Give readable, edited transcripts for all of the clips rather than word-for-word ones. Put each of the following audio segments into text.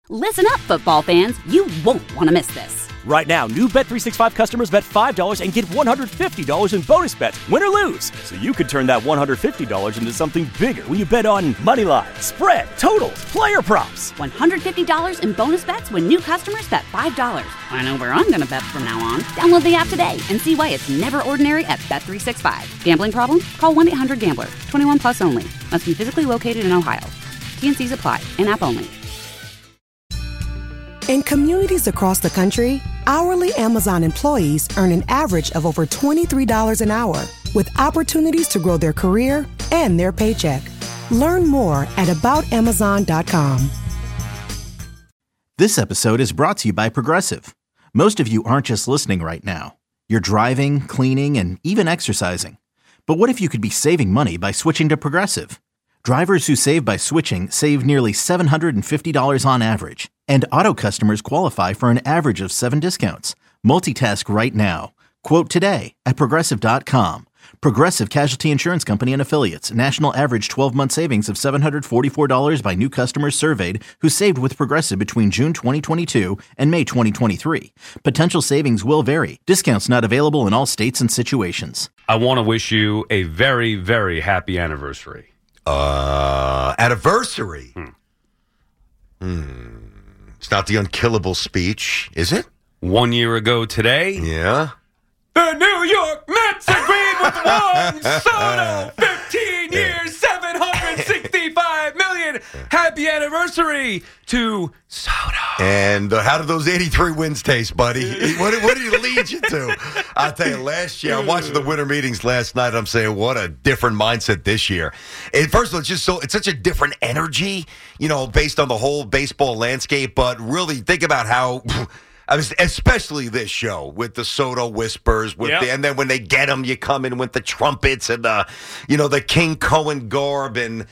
Listen up, football fans. You won't want to miss this. Right now, new Bet365 customers bet $5 and get $150 in bonus bets, win or lose. So you could turn that $150 into something bigger when you bet on money line, spread, totals, player props. $150 in bonus bets when new customers bet $5. I know where I'm going to bet from now on. Download the app today and see why it's never ordinary at Bet365. Gambling problem? Call 1-800-GAMBLER. 21 plus only. Must be physically located in Ohio. T&Cs apply. In-app only. In communities across the country, hourly Amazon employees earn an average of over $23 an hour, with opportunities to grow their career and their paycheck. Learn more at aboutamazon.com. This episode is brought to you by Progressive. Most of you aren't just listening right now. You're driving, cleaning, and even exercising. But what if you could be saving money by switching to Progressive? Drivers who save by switching save nearly $750 on average, and auto customers qualify for an average of 7 discounts. Multitask right now. Quote today at Progressive.com. Progressive Casualty Insurance Company and Affiliates. National average 12-month savings of $744 by new customers surveyed who saved with Progressive between June 2022 and May 2023. Potential savings will vary. Discounts not available in all states and situations. I want to wish you a very, very happy anniversary. Anniversary. It's not the unkillable speech, is it? 1 year ago today. Yeah. The New York Mets agreed with Juan Soto. 15 years, $765 million. Happy anniversary to Soto. And how did those 83 wins taste, buddy? What did he lead you to? I'll tell you, last year, I'm watching the winter meetings last night. I'm saying, what a different mindset this year. And first of all, it's such a different energy, based on the whole baseball landscape. But really, think about how, especially this show with the Soto whispers, and then when they get them, you come in with the trumpets and the King Cohen garb, and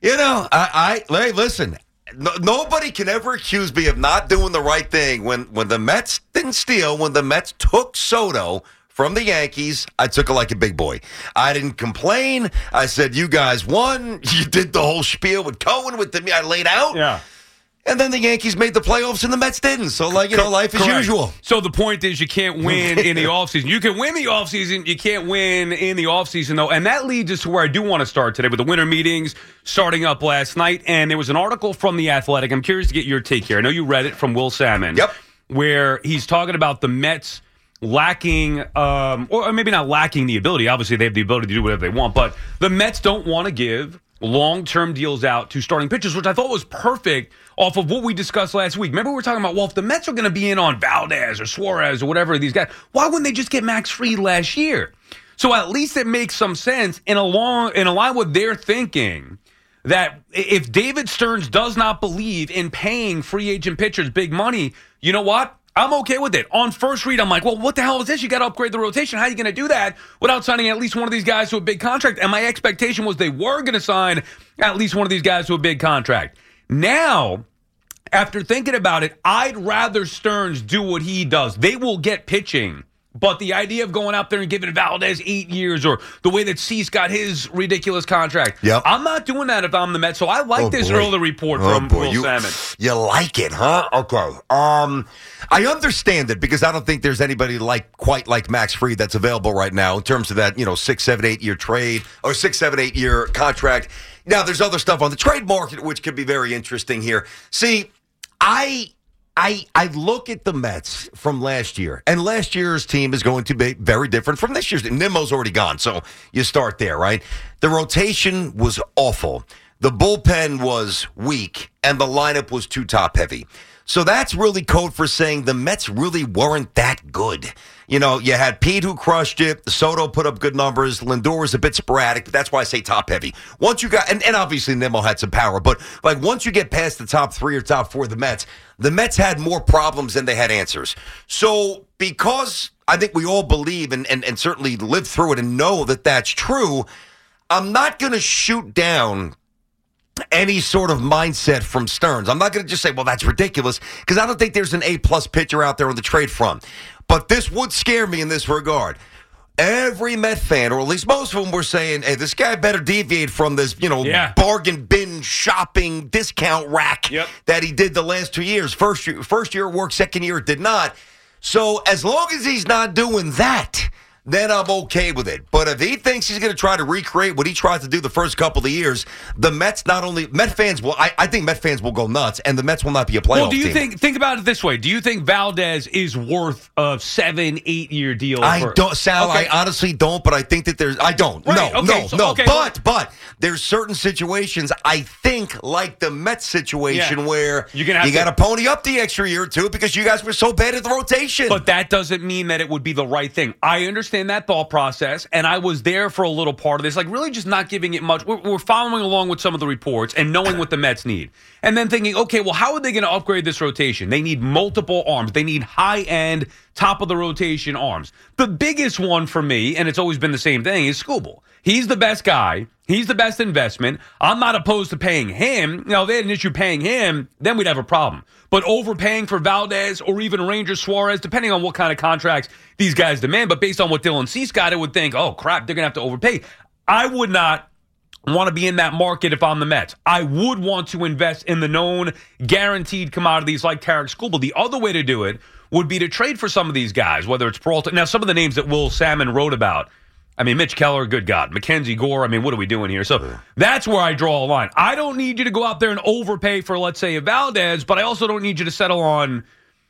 listen. Nobody can ever accuse me of not doing the right thing. When the Mets didn't steal, when the Mets took Soto from the Yankees, I took it like a big boy. I didn't complain. I said, you guys won. You did the whole spiel with Cohen, I laid out. Yeah. And then the Yankees made the playoffs and the Mets didn't. So, life as usual. So the point is you can't win in the offseason. You can win the offseason. You can't win in the offseason, though. And that leads us to where I do want to start today with the winter meetings starting up last night. And there was an article from The Athletic. I'm curious to get your take here. I know you read it from Will Salmon. Yep. Where he's talking about the Mets lacking, or maybe not lacking the ability. Obviously, they have the ability to do whatever they want. But the Mets don't want to give long-term deals out to starting pitchers, which I thought was perfect off of what we discussed last week. Remember we were talking about, if the Mets are going to be in on Valdez or Suarez or whatever these guys, why wouldn't they just get Max Fried last year? So at least it makes some sense in line with their thinking that if David Stearns does not believe in paying free agent pitchers big money, you know what? I'm okay with it. On first read, I'm like, well, what the hell is this? You got to upgrade the rotation. How are you going to do that without signing at least one of these guys to a big contract? And my expectation was they were going to sign at least one of these guys to a big contract. Now, after thinking about it, I'd rather Stearns do what he does. They will get pitching. But the idea of going out there and giving Valdez 8 years, or the way that Cease got his ridiculous contract, I'm not doing that if I'm the Mets. So I like this early report from Will Salmon. You like it, huh? Okay. I understand it because I don't think there's anybody quite like Max Fried that's available right now in terms of that 6, 7, 8 year trade or 6, 7, 8 year contract. Now there's other stuff on the trade market which could be very interesting here. See, I look at the Mets from last year, and last year's team is going to be very different from this year's. Nimmo's already gone, so you start there, right? The rotation was awful. The bullpen was weak, and the lineup was too top-heavy. So that's really code for saying the Mets really weren't that good. You had Pete who crushed it. Soto put up good numbers. Lindor was a bit sporadic, but that's why I say top-heavy. Once you got, and obviously Nimmo had some power, but once you get past the top 3 or top 4 of the Mets had more problems than they had answers. So because I think we all believe and certainly live through it and know that that's true, I'm not going to shoot down any sort of mindset from Stearns. I'm not going to just say, well, that's ridiculous, because I don't think there's an A-plus pitcher out there on the trade front. But this would scare me in this regard. every Met fan, or at least most of them, were saying, hey, this guy better deviate from this, bargain bin shopping discount rack that he did the last 2 years. First year it worked, second year it did not. So as long as he's not doing that, then I'm okay with it. But if he thinks he's going to try to recreate what he tried to do the first couple of years, the Mets Met fans will, I think Met fans will go nuts, and the Mets will not be a playoff Well, do you team. think about it this way? Do you think Valdez is worth a 7-8 year deal? I don't, Sal. Okay. I honestly don't, but I think that I don't. Right. No. But there's certain situations, I think, like the Mets situation, where you got to pony up the extra year or two because you guys were so bad at the rotation. But that doesn't mean that it would be the right thing. I understand that thought process, and I was there for a little part of this, like really just not giving it much. We're following along with some of the reports and knowing what the Mets need. And then thinking, okay, well, how are they going to upgrade this rotation? They need multiple arms. They need high-end, top-of-the-rotation arms. The biggest one for me, and it's always been the same thing, is Skubal. He's the best guy. He's the best investment. I'm not opposed to paying him. Now, if they had an issue paying him, then we'd have a problem. But overpaying for Valdez or even Ranger Suarez, depending on what kind of contracts these guys demand, but based on what Dylan Cease got, I would think, oh, crap, they're going to have to overpay. I would not want to be in that market if I'm the Mets. I would want to invest in the known guaranteed commodities like Tarik Skubal. The other way to do it would be to trade for some of these guys, whether it's Peralta. Now, some of the names that Will Salmon wrote about, I mean, Mitch Keller, good God. Mackenzie Gore, I mean, what are we doing here? So that's where I draw a line. I don't need you to go out there and overpay for, let's say, a Valdez, but I also don't need you to settle on,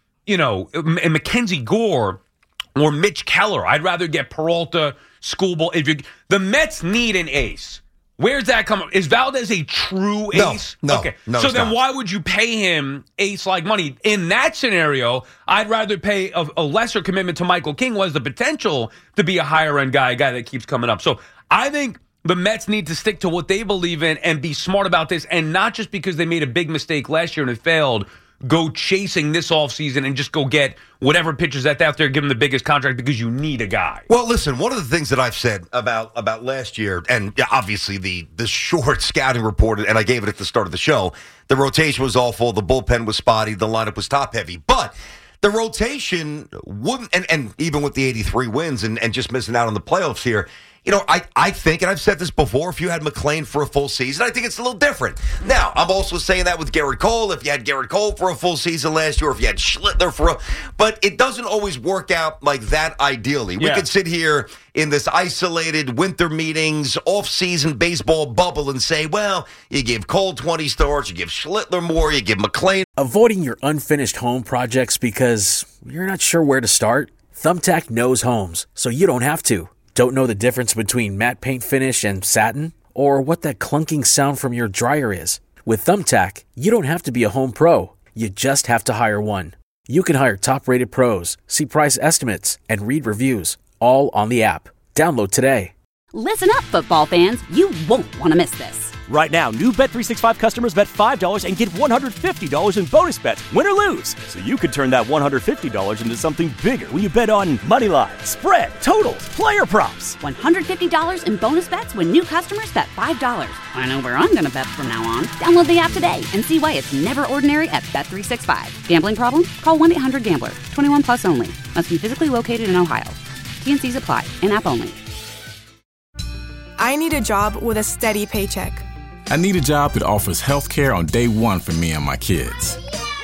Mackenzie Gore or Mitch Keller. I'd rather get Peralta, Skubal. The Mets need an ace. Where's that coming? Is Valdez a true ace? No. Okay. No, so then not. why would you pay him ace-like money? In that scenario, I'd rather pay a lesser commitment to Michael King, who has the potential to be a higher-end guy, a guy that keeps coming up. So I think the Mets need to stick to what they believe in and be smart about this, and not just because they made a big mistake last year and it failed, go chasing this offseason and just go get whatever pitchers that's out there, give them the biggest contract because you need a guy. Well, listen, one of the things that I've said about last year, and obviously the short scouting report, and I gave it at the start of the show, the rotation was awful, the bullpen was spotty, the lineup was top-heavy, but the rotation wouldn't, and even with the 83 wins and just missing out on the playoffs here, I think, and I've said this before, if you had McClain for a full season, I think it's a little different. Now, I'm also saying that with Garrett Cole. If you had Garrett Cole for a full season last year, or if you had Schlittler but it doesn't always work out like that ideally. We could sit here in this isolated winter meetings, off-season baseball bubble and say, well, you give Cole 20 starts, you give Schlittler more, you give McClain. Avoiding your unfinished home projects because you're not sure where to start? Thumbtack knows homes, so you don't have to. Don't know the difference between matte paint finish and satin? Or what that clunking sound from your dryer is? With Thumbtack, you don't have to be a home pro. You just have to hire one. You can hire top-rated pros, see price estimates, and read reviews, all on the app. Download today. Listen up, football fans. You won't want to miss this. Right now, new Bet365 customers bet $5 and get $150 in bonus bets, win or lose. So you could turn that $150 into something bigger when you bet on moneyline, spread, totals, player props. $150 in bonus bets when new customers bet $5. I know where I'm going to bet from now on. Download the app today and see why it's never ordinary at Bet365. Gambling problem? Call 1-800-GAMBLER. 21 plus only. Must be physically located in Ohio. T&Cs apply. In-app only. I need a job with a steady paycheck. I need a job that offers health care on day one for me and my kids.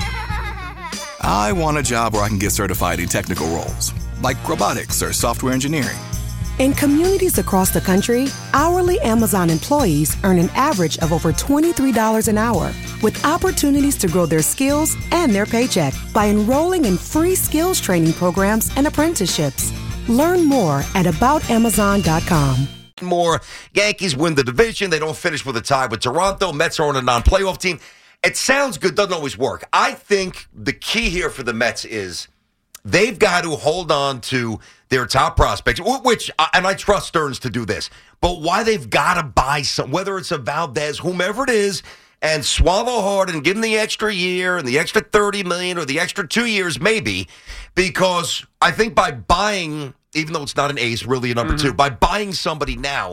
I want a job where I can get certified in technical roles, like robotics or software engineering. In communities across the country, hourly Amazon employees earn an average of over $23 an hour, with opportunities to grow their skills and their paycheck by enrolling in free skills training programs and apprenticeships. Learn more at aboutamazon.com. More. Yankees win the division. They don't finish with a tie with Toronto. Mets are on a non-playoff team. It sounds good, doesn't always work. I think the key here for the Mets is they've got to hold on to their top prospects, which, and I trust Stearns to do this, but why they've got to buy some, whether it's a Valdez, whomever it is, and swallow hard and give them the extra year and the extra $30 million or the extra 2 years maybe, because I think by buying, even though it's not an ace, really a number two, by buying somebody now,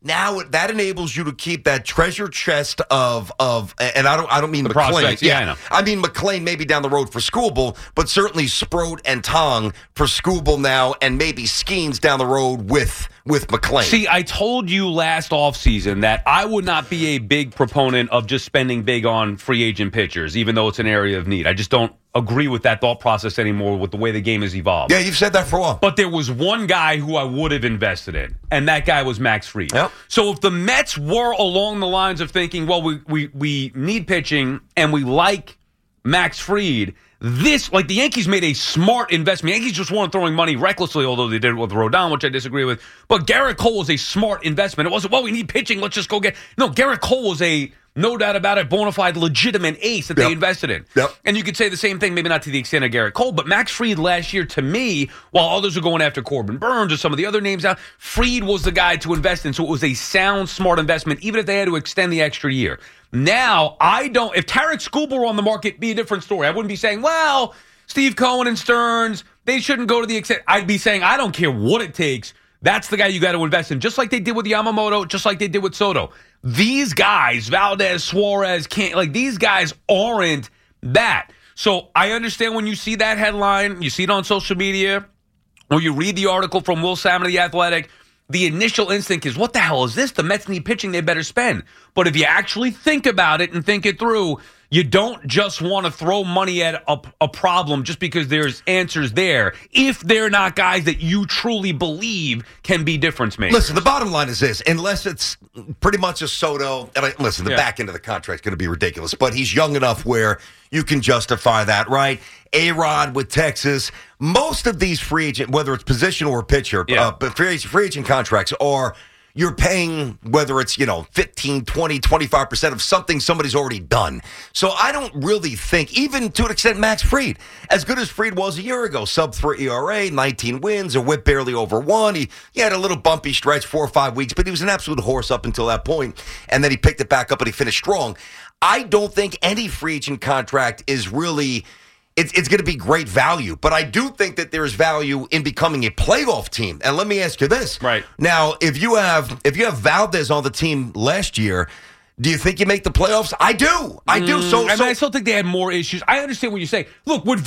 Now that enables you to keep that treasure chest of and I don't mean The McClain. prospects, yeah, I know. I mean McClain maybe down the road for Skubal, but certainly Sproat and Tong for Skubal now, and maybe Skeens down the road with McClain. See, I told you last offseason that I would not be a big proponent of just spending big on free agent pitchers, even though it's an area of need. I just don't agree with that thought process anymore with the way the game has evolved. Yeah, you've said that for a while. But there was one guy who I would have invested in, and that guy was Max Fried. Yep. So if the Mets were along the lines of thinking, well, we need pitching and we like Max Fried, the Yankees made a smart investment. Yankees just weren't throwing money recklessly, although they did it with Rodon, which I disagree with. But Garrett Cole was a smart investment. It wasn't, well, we need pitching, let's just go get. No, Garrett Cole was a, no doubt about it, bona fide, legitimate ace that they invested in. Yep. And you could say the same thing, maybe not to the extent of Garrett Cole, but Max Fried last year, to me, while others are going after Corbin Burns or some of the other names out, Fried was the guy to invest in. So it was a sound, smart investment, even if they had to extend the extra year. Now, if Tarek Skubal were on the market, it'd be a different story. I wouldn't be saying, well, Steve Cohen and Stearns, they shouldn't go to the extent. I'd be saying, I don't care what it takes. That's the guy you got to invest in, just like they did with Yamamoto, just like they did with Soto. These guys, Valdez, Suarez, these guys aren't that. So I understand when you see that headline, you see it on social media, or you read the article from Will Salmon of The Athletic, the initial instinct is, what the hell is this? The Mets need pitching, they better spend. But if you actually think about it and think it through, you don't just want to throw money at a problem just because there's answers there, if they're not guys that you truly believe can be difference makers. Listen, the bottom line is this. Unless it's pretty much a Soto, and the back end of the contract's going to be ridiculous, but he's young enough where you can justify that, right? A-Rod with Texas. Most of these free agent, whether it's position or pitcher, free agent contracts are, you're paying, whether it's, 15, 20, 25% of something somebody's already done. So I don't really think, even to an extent, Max Fried, as good as Fried was a year ago, sub-3 ERA, 19 wins, a whip barely over 1. He had a little bumpy stretch, 4 or 5 weeks, but he was an absolute horse up until that point, and then he picked it back up and he finished strong. I don't think any free agent contract is really... It's going to be great value, but I do think that there's value in becoming a playoff team. And let me ask you this: right now, if you have Valdez on the team last year, do you think you make the playoffs? I do. So I still think they had more issues. I understand what you're saying. Look, would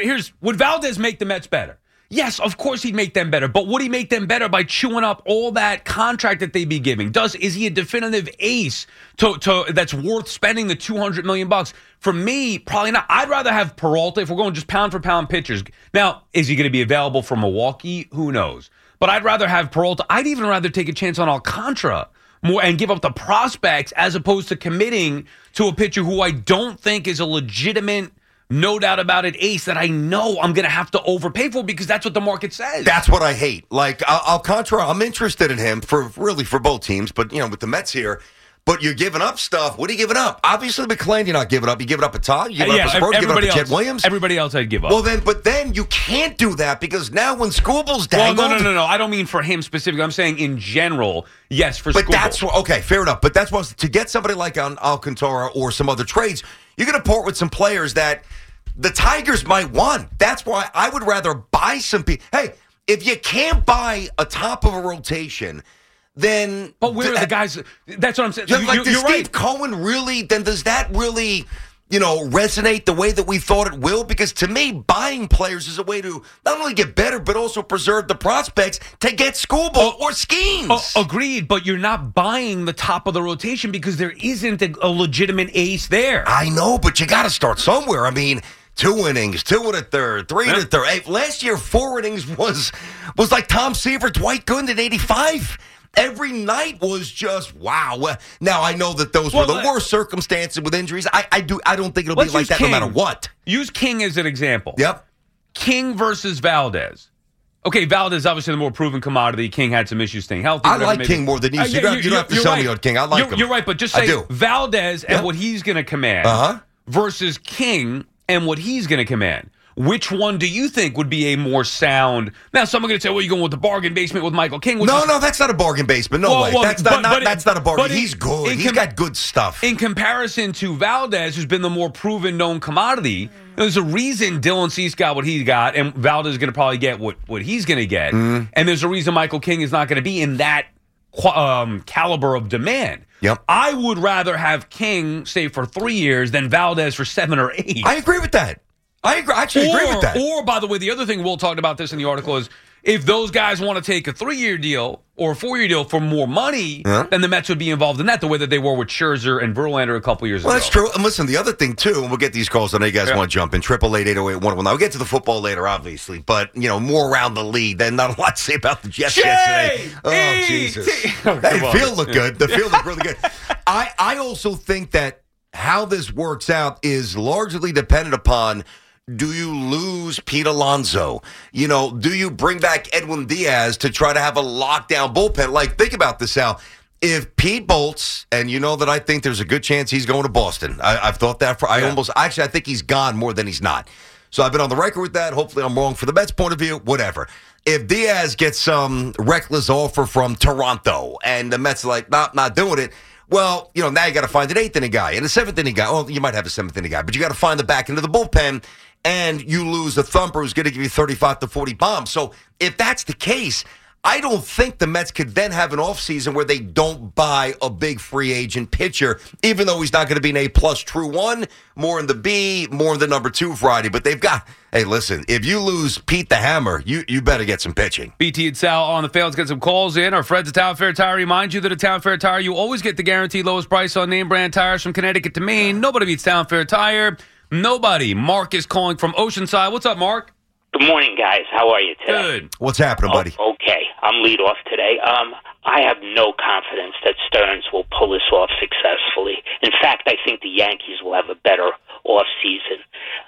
Valdez make the Mets better? Yes, of course he'd make them better. But would he make them better by chewing up all that contract that they'd be giving? Is he a definitive ace to that's worth spending the $200 million? For me, probably not. I'd rather have Peralta if we're going just pound for pound pitchers. Now, is he going to be available for Milwaukee? Who knows? But I'd rather have Peralta. I'd even rather take a chance on Alcantara more and give up the prospects as opposed to committing to a pitcher who I don't think is a legitimate, no doubt about it, ace that I know I'm going to have to overpay for because that's what the market says. That's what I hate. Like, Alcantara, I'm interested in him for both teams, but, with the Mets here. But you're giving up stuff. What are you giving up? Obviously, McClain, you're not giving up. You giving up a Todd. You giving up a Sproat. You giving up a Jet Williams. Everybody else I'd give up. Well, then you can't do that because now when Skubal's dangled. Well, no. I don't mean for him specifically. I'm saying in general, yes, for Skubal. But that's okay. Fair enough. But that's what to get somebody like Alcantara or some other trades. You're going to part with some players that the Tigers might want. That's why I would rather buy some people. Hey, if you can't buy a top of a rotation. Then, but where are the guys? That's what I'm saying. Does Steve right. Cohen really? Then does that really, resonate the way that we thought it will? Because to me, buying players is a way to not only get better but also preserve the prospects to get Skubal or Skeens. Agreed, but you're not buying the top of the rotation because there isn't a legitimate ace there. I know, but you got to start somewhere. I mean. 2 innings, 2 1/3, 3 1/3. Hey, last year, 4 innings was like Tom Seaver, Dwight Gooden in '85. Every night was just wow. Now I know that those were the worst circumstances with injuries. I don't think it'll be like that King. No matter what. Use King as an example. Yep. King versus Valdez. Okay, Valdez obviously the more proven commodity. King had some issues staying healthy. I like King more than you. You don't have to sell me on King. I like him. You're right, but just say Valdez and what he's going to command versus King and what he's going to command. Which one do you think would be a more sound? Now, someone's going to say, well, you're going with the bargain basement with Michael King. No, that's not a bargain basement. No way. That's not a bargain. He's good. He's got good stuff. In comparison to Valdez, who's been the more proven, known commodity, there's a reason Dylan Cease got what he got, and Valdez is going to probably get what he's going to get. Mm-hmm. And there's a reason Michael King is not going to be in that caliber of demand. Yep. I would rather have King stay for 3 years than Valdez for 7 or 8. I agree with that. I actually agree with that. Or, by the way, the other thing Will talked about this in the article is if those guys want to take a 3-year deal or a 4-year deal for more money, then the Mets would be involved in that the way that they were with Scherzer and Verlander a couple years ago. Well, that's true. And listen, the other thing, too, and we'll get these calls. I know you guys want to jump in. 888-808-111. I'll get to the football later, obviously. But, more around the league. Then not a lot to say about the Jets yesterday. Oh, Jesus. The field looked good. The field looked really good. I also think that how this works out is largely dependent upon, do you lose Pete Alonso? Do you bring back Edwin Diaz to try to have a lockdown bullpen? Like, think about this, Al. If Pete bolts, and you know that I think there's a good chance he's going to Boston. I've thought that I think he's gone more than he's not. So I've been on the record with that. Hopefully I'm wrong for the Mets' point of view, whatever. If Diaz gets some reckless offer from Toronto and the Mets are like, not doing it, well, now you got to find an 8th-inning guy and a 7th-inning guy. Oh, you might have a 7th-inning guy, but you got to find the back end of the bullpen, and you lose a thumper who's going to give you 35 to 40 bombs. So if that's the case, I don't think the Mets could then have an offseason where they don't buy a big free agent pitcher, even though he's not going to be an A-plus true one, more in the B, more in the number 2 variety. But they've got, hey, listen, if you lose Pete the Hammer, you better get some pitching. BT and Sal on the field. Let's get some calls in. Our friends at Town Fair Tire remind you that at Town Fair Tire, you always get the guaranteed lowest price on name brand tires from Connecticut to Maine. Nobody beats Town Fair Tire. Nobody. Mark is calling from Oceanside. What's up, Mark? Good morning, guys. How are you today? Good. What's happening, buddy? Okay. I'm lead off today. I have no confidence that Stearns will pull this off successfully. In fact, I think the Yankees will have a better off season.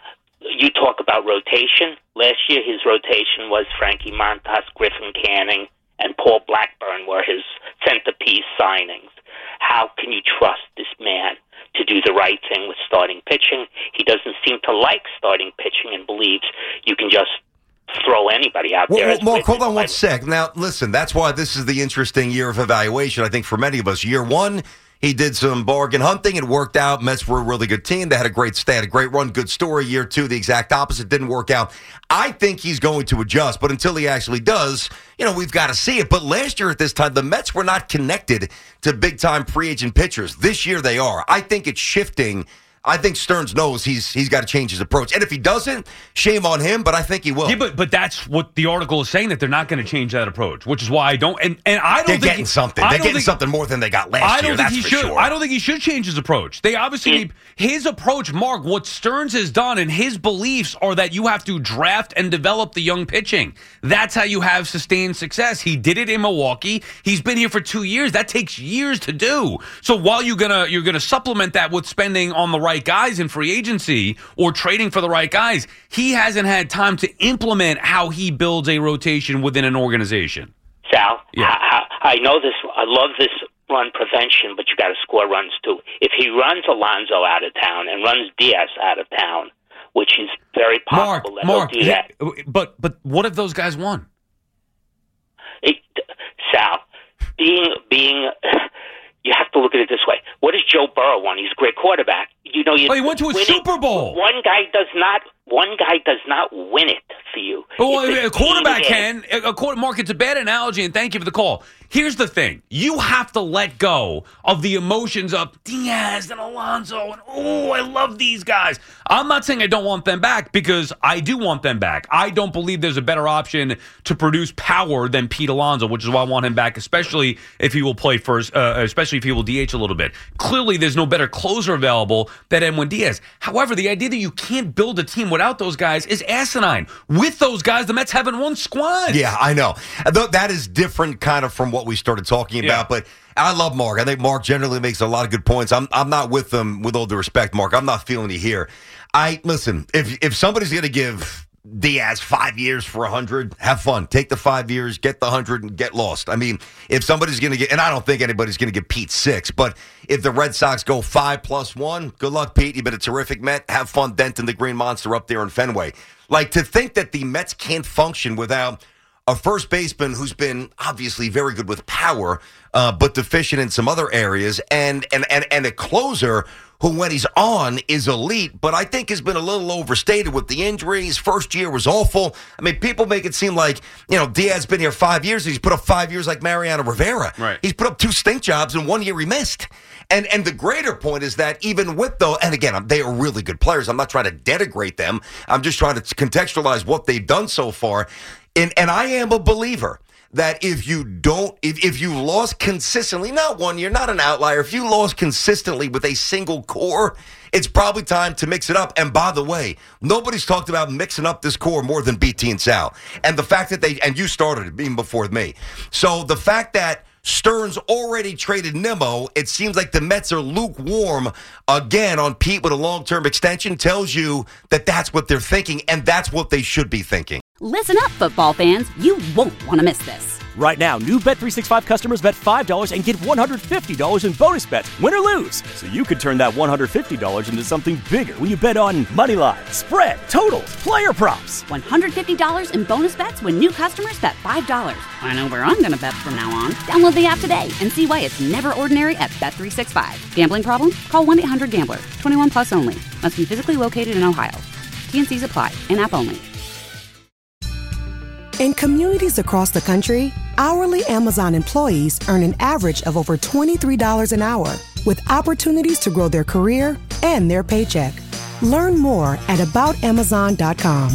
You talk about rotation. Last year, his rotation was Frankie Montas, Griffin Canning, and Paul Blackburn were his centerpiece signings. How can you trust this man to do the right thing with starting pitching? He doesn't seem to like starting pitching and believes you can just throw anybody out there. Well, Mark, hold on one sec. Now, listen, that's why this is the interesting year of evaluation, I think, for many of us. Year one, he did some bargain hunting. It worked out. Mets were a really good team. They had a great run, good story. Year two, the exact opposite, didn't work out. I think he's going to adjust, but until he actually does, we've got to see it. But last year at this time, the Mets were not connected to big-time free agent pitchers. This year they are. I think it's shifting. I think Stearns knows he's got to change his approach. And if he doesn't, shame on him, but I think he will. Yeah, but that's what the article is saying, that they're not going to change that approach, which is why I don't. And I don't think they're getting something. They're getting something more than they got last year. That's for sure. I don't think he should change his approach. They obviously his approach, Mark. What Stearns has done and his beliefs are that you have to draft and develop the young pitching. That's how you have sustained success. He did it in Milwaukee. He's been here for 2 years. That takes years to do. So while you're gonna supplement that with spending on the right guys in free agency or trading for the right guys, he hasn't had time to implement how he builds a rotation within an organization. Sal, I know this. I love this run prevention, but you got to score runs too. If he runs Alonso out of town and runs Diaz out of town, which is very possible, Mark, he'll do that. But what if those guys won? Sal, being. You have to look at it this way. What does Joe Burrow want? He's a great quarterback. He went to a Super Bowl. One guy does not win it for you. Well, a quarterback can. Mark, it's a bad analogy, and thank you for the call. Here's the thing. You have to let go of the emotions of Diaz and Alonso and, I love these guys. I'm not saying I don't want them back, because I do want them back. I don't believe there's a better option to produce power than Pete Alonso, which is why I want him back, especially if he will play first, especially if he will DH a little bit. Clearly, there's no better closer available than Edwin Diaz. However, the idea that you can't build a team without those guys is asinine. With those guys, the Mets haven't won squad. Yeah, I know. That is different kind of from what we started talking about, but I love Mark. I think Mark generally makes a lot of good points. I'm not with him, with all due respect, Mark. I'm not feeling you here. Listen, if somebody's going to give Diaz 5 years for 100, have fun. Take the 5 years, get the 100, and get lost. I mean, if somebody's going to get, and I don't think anybody's going to give Pete 6, but if the Red Sox go 5+1, good luck, Pete. You've been a terrific Met. Have fun denting the Green Monster up there in Fenway. Like, to think that the Mets can't function without a first baseman who's been obviously very good with power, but deficient in some other areas, and a closer who, when he's on, is elite, but I think has been a little overstated with the injuries. First year was awful. I mean, people make it seem like, Diaz's been here 5 years. He's put up 5 years like Mariano Rivera. Right. He's put up 2 stink jobs, and 1 year he missed. And the greater point is that even with and again, they are really good players. I'm not trying to denigrate them. I'm just trying to contextualize what they've done so far. And I am a believer that if you lost consistently, not 1 year, not an outlier, if you lost consistently with a single core, it's probably time to mix it up. And by the way, nobody's talked about mixing up this core more than BT and Sal. And the fact that and you started it even before me. So the fact that Stearns already traded Nimmo, it seems like the Mets are lukewarm again on Pete with a long-term extension, tells you that that's what they're thinking, and that's what they should be thinking. Listen up, football fans. You won't want to miss this. Right now, new Bet365 customers bet $5 and get $150 in bonus bets, win or lose. So you could turn that $150 into something bigger when you bet on money line, spread, totals, player props. $150 in bonus bets when new customers bet $5. I know where I'm going to bet from now on. Download the app today and see why it's never ordinary at Bet365. Gambling problem? Call 1-800-GAMBLER. 21 plus only. Must be physically located in Ohio. T&Cs apply. In-app only. In communities across the country, hourly Amazon employees earn an average of over $23 an hour, with opportunities to grow their career and their paycheck. Learn more at aboutamazon.com.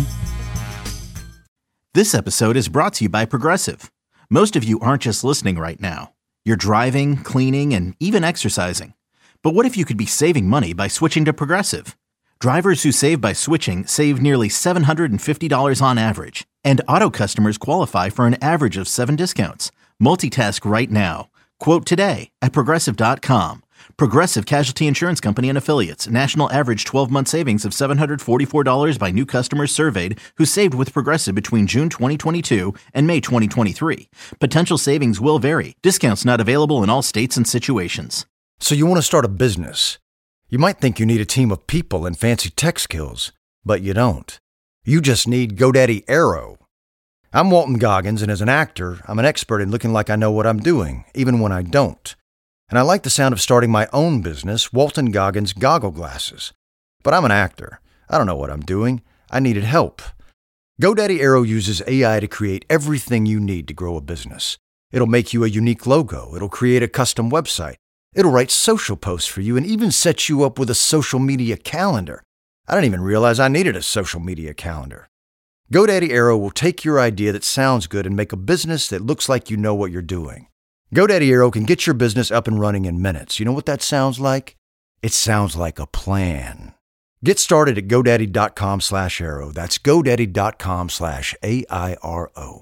This episode is brought to you by Progressive. Most of you aren't just listening right now. You're driving, cleaning, and even exercising. But what if you could be saving money by switching to Progressive? Drivers who save by switching save nearly $750 on average, and auto customers qualify for an average of 7 discounts. Multitask right now. Quote today at Progressive.com. Progressive Casualty Insurance Company and Affiliates. National average 12-month savings of $744 by new customers surveyed who saved with Progressive between June 2022 and May 2023. Potential savings will vary. Discounts not available in all states and situations. So you want to start a business. You might think you need a team of people and fancy tech skills, but you don't. You just need GoDaddy Aero. I'm Walton Goggins, and as an actor, I'm an expert in looking like I know what I'm doing, even when I don't. And I like the sound of starting my own business, Walton Goggins Goggle Glasses. But I'm an actor. I don't know what I'm doing. I needed help. GoDaddy Aero uses AI to create everything you need to grow a business. It'll make you a unique logo. It'll create a custom website. It'll write social posts for you and even set you up with a social media calendar. I didn't even realize I needed a social media calendar. GoDaddy Aero will take your idea that sounds good and make a business that looks like you know what you're doing. GoDaddy Aero can get your business up and running in minutes. You know what that sounds like? It sounds like a plan. Get started at GoDaddy.com/Aero. That's GoDaddy.com/AIRO.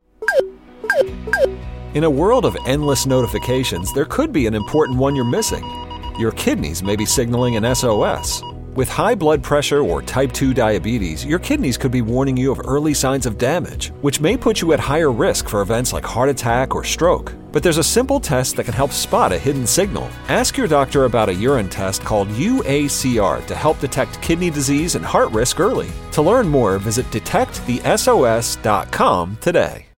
In a world of endless notifications, there could be an important one you're missing. Your kidneys may be signaling an SOS. With high blood pressure or type 2 diabetes, your kidneys could be warning you of early signs of damage, which may put you at higher risk for events like heart attack or stroke. But there's a simple test that can help spot a hidden signal. Ask your doctor about a urine test called UACR to help detect kidney disease and heart risk early. To learn more, visit detectthesos.com today.